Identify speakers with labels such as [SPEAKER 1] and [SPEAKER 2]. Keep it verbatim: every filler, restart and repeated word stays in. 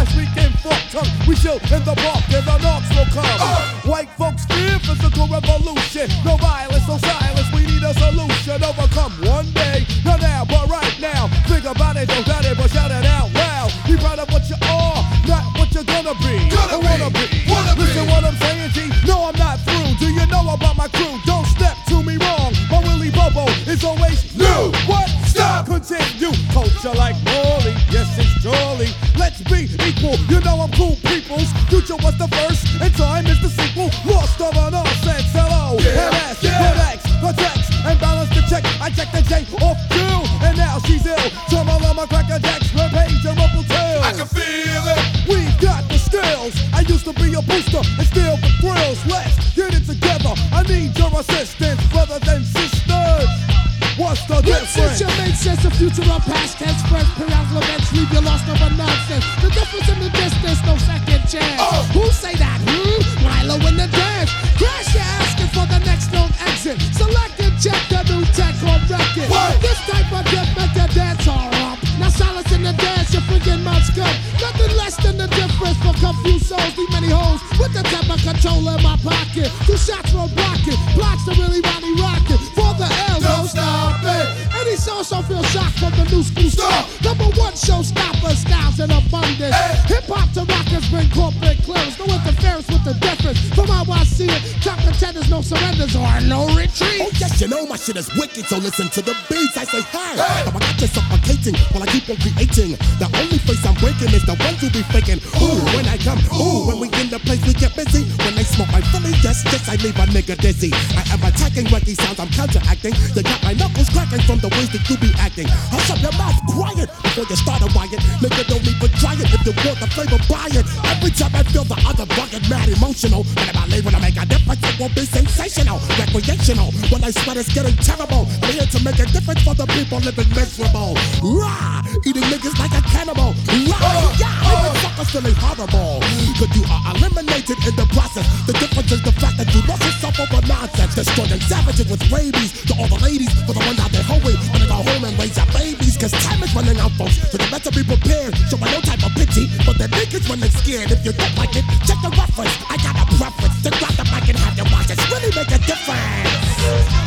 [SPEAKER 1] by speaking fork tongue. We chill in the park and the knocks will come. White folks fear physical revolution. No violence, no silence, we need a solution. Overcome one day, not now, but right now. Think about it, don't doubt it, but shout it out loud. Be proud of what you are, not what you're gonna be.
[SPEAKER 2] Gonna
[SPEAKER 1] or wanna
[SPEAKER 2] be,
[SPEAKER 1] be.
[SPEAKER 2] wanna
[SPEAKER 1] Listen
[SPEAKER 2] be.
[SPEAKER 1] what I'm saying, G. No, I'm not through. Do you know about my crew? Don't step to me wrong. My Willie Bobo is always new. What?
[SPEAKER 2] Stop.
[SPEAKER 1] Continue. Culture like Morley, yes, it's jolly. Let's be equal. You know I'm cool, peoples. Future was the first, and time is the sequel. Lost of an nonsense. Hello,
[SPEAKER 2] Yeah,
[SPEAKER 1] and S,
[SPEAKER 2] yeah.
[SPEAKER 1] protects, protects, and balance the check. I check the J off Jill, and now she's ill. Tramalama, cracker jacks, rampage, and ruffle tails.
[SPEAKER 2] I can feel it.
[SPEAKER 1] We've got the skills. I used to be a booster and steal for thrills. Let's get it together. I need your assistance, brothers and sisters. What's the
[SPEAKER 3] What
[SPEAKER 1] difference?
[SPEAKER 3] future makes sense? The future of past tense, first periodical events leave you lost over nonsense. The difference in the distance, no second chance.
[SPEAKER 2] Oh.
[SPEAKER 3] Who say that? Hmm? Milo in the dance. Crash, you're asking for the next known exit. Select and check the new tech on record.
[SPEAKER 2] What?
[SPEAKER 3] This type of death make your dance all up. Now silence in the dance, your freaking mouth's cut. Nothing less than the difference for confused souls. These many hoes with the temper controller in my pocket. Two shots road blocking, blocks to really body rocking. For the L,
[SPEAKER 2] Don't stop it.
[SPEAKER 3] Any so-so feel shocked from the new school
[SPEAKER 2] Stop.
[SPEAKER 3] stuff. Number one showstopper, styles in abundance.
[SPEAKER 2] Hey.
[SPEAKER 3] Hip-hop to rockers bring corporate clearance. No interference with the difference. From how I see it, top contenders, no surrenders or no retreat.
[SPEAKER 4] Oh yes, you know my shit is wicked, so listen to the beats. I say, hey,
[SPEAKER 2] Hey.
[SPEAKER 4] I'm not just suffocating while I keep on creating. The only face I'm breaking is the ones who be faking. Ooh, when I come, ooh, when we in the place we get busy. When they smoke my Philly, yes, yes, I leave a nigga dizzy. I am attacking wacky sounds, I'm counteracting. You got my knuckles cracking from the ways that you be acting. Hush up your mouth, quiet, before you start a riot. Nigga, don't even try it. If you want the flavor, buy it. Every time I feel the other rugged, mad, emotional. And if I leave when I make a difference, it will be sensational, recreational. When I sweat, it's getting terrible. I'm here to make a difference for the people living miserable. Rah! Eating niggas like a cannibal. Rah! Yeah! Even suckers feeling horrible. Cause you are eliminated in the process. The difference is the fact that you lost yourself over nonsense. Destroying savages with rabies. To all the ladies, for the ones out there hoeing, wanna go home and raise your babies. Cause time is running out, folks. So the better be prepared. Show no type of pity. But the niggas when they're scared. If you don't like it, check the reference. I got a preference to grab the mic and have your watch. It's really make a difference.